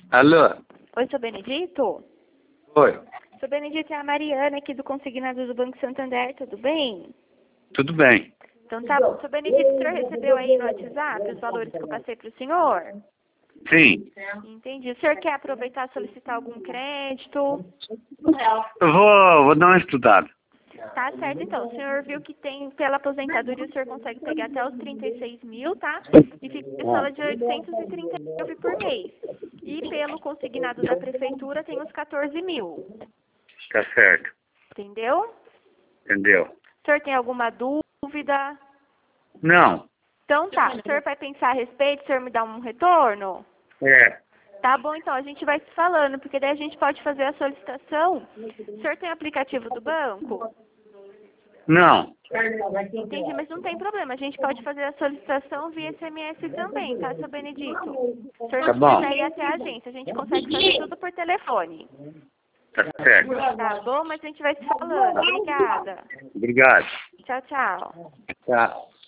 Alô? Oi, seu Benedito? Oi. Seu Benedito, é a Mariana aqui do Consignado do Banco Santander, tudo bem? Tudo bem. Então tá bom. Seu Benedito, o senhor recebeu aí no WhatsApp os valores que eu passei para o senhor? Sim. Entendi. O senhor quer aproveitar e solicitar algum crédito? Eu vou dar uma estudada. Tá certo, então. O senhor viu que tem, pela aposentadoria, o senhor consegue pegar até os 36 mil, tá? E fica em sala de 839 por mês. E pelo consignado da prefeitura tem os 14 mil. Tá certo. Entendeu? Entendeu? O senhor tem alguma dúvida? Não. Então tá. O senhor vai pensar a respeito? O senhor me dá um retorno? É. Tá bom, então. A gente vai se falando, porque daí a gente pode fazer a solicitação. O senhor tem aplicativo do banco? Não. Entendi, mas não tem problema. A gente pode fazer a solicitação via SMS também, tá, seu Benedito? Se o senhor Tá não bom. quiser ir até a agência, a gente consegue fazer tudo por telefone. Tá certo. Tá bom? Mas a gente vai se falando. Obrigada. Obrigado. Tchau, tchau. Tá.